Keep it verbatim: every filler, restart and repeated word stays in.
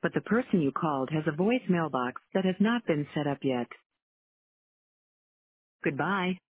but the person you called has a voicemail box that has not been set up yet. Goodbye.